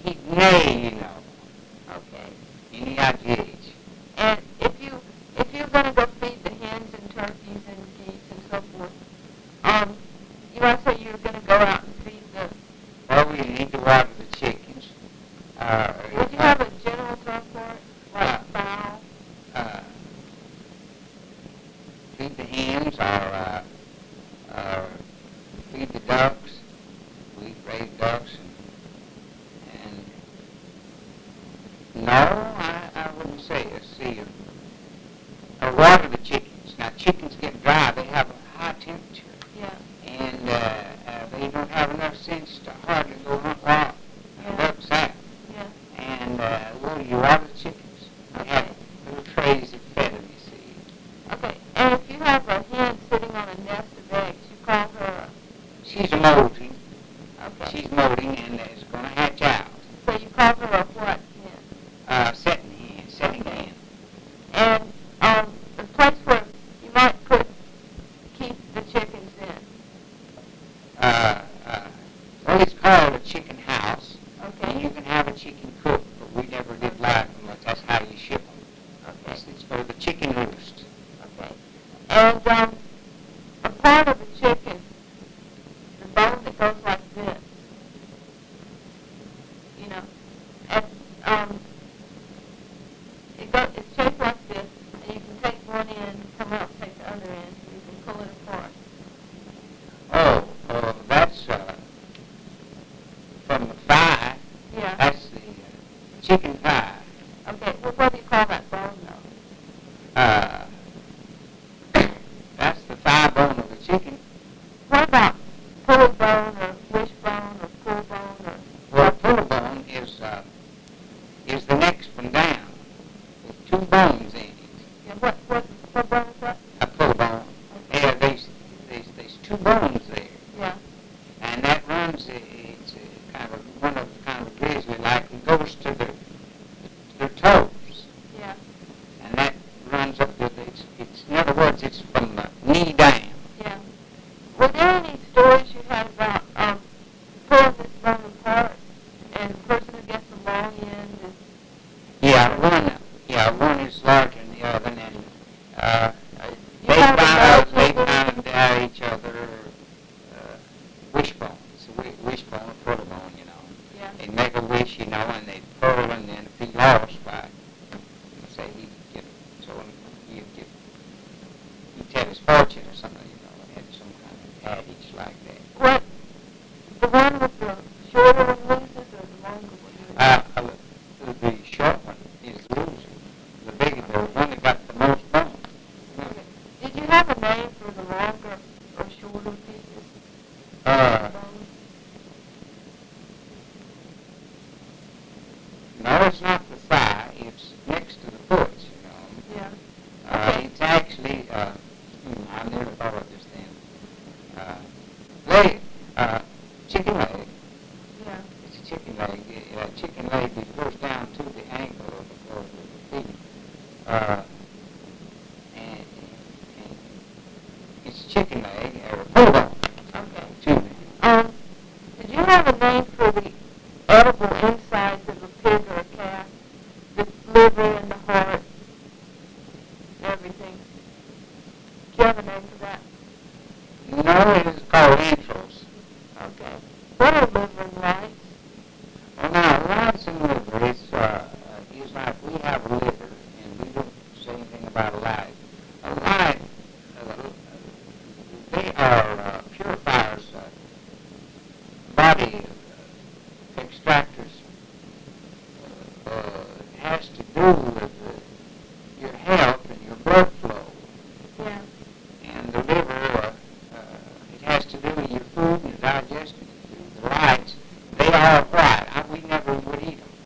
nay, you know. Okay. Any ideas? And if you're going to go feed the hens and turkeys and geese and so forth, you also you're going to go out and feed the. Well, we need to water the chickens. Would you have a general term for it, like fowl? Feed the hens or feed the ducks. We raise ducks and no, I wouldn't say. Let's see. Water the chickens. Now chickens get dry. They have a high temperature. Yeah. And they don't have enough sense to hardly go hunt wild. Ducks have. Yeah. And well, you water the chickens. We have little trays that fed them, you see. Okay. And if you have a hen sitting on a nest of eggs, you call her She's molting. Okay. She's molting and is going to hatch out. So you call her a what hen? Setting hen. Setting hen. And the place where you might keep the chickens in. Well, it's called a chicken house. Okay. And you can have a chicken coop, but we never did live them much. That's how you ship them. Okay. It's for the chicken roost. Okay. And a part of the chicken, the bone that goes like this, you know, and it's shaped like this, and you can take one end, come out, take the other end, and you can pull it apart. Oh, that's from the thigh. Yeah. That's the chicken thigh. Okay. Well, what do you call that bone, though? That's the thigh bone of the chicken. What about pulley bone or wishbone or pull bone or? Well, pulley bone is the next one down. There's two bones in it. Yeah, what bone is that? A pulley bone. Okay. Yeah, there's two bones there. Yeah. And that runs, it's kind of grizzly-like, and goes to their toes. Yeah. And that runs up to in other words, it's from the knee down. Yeah. Were there any stories you had about pulling this bone apart and the person who gets the long end is? One is larger than the other, and You have a they nose found each other wishbone. It's a wishbone, a pulley bone, you know. Yeah. They make a wish, you know, and they pull, and then if he lost by, say he'd get, so he'd tell his fortune or something, you know, had some kind of adage like that. What? The one with the shorter one loses or the longer one loses? The short one is losing. The bigger, the one that got the most bone. Okay. Did you have a name for the longer or shorter pieces? No, it's not the thigh. It's next to the foot, you know. Yeah. It's actually, I never thought of this then. Leg, chicken leg. Yeah. It's a chicken leg. Chicken leg that goes down to the ankle of the feet. And it's chicken leg, or pulley bone. Okay. Excuse me. Did you have a name for the edible insides of a pig or a calf? The liver and the heart, everything. Do you have a name for that? No, it is called entrails. Okay. What are liver and lights? Well, now, lights and liver is like we have a liver, and we don't say anything about a light. A light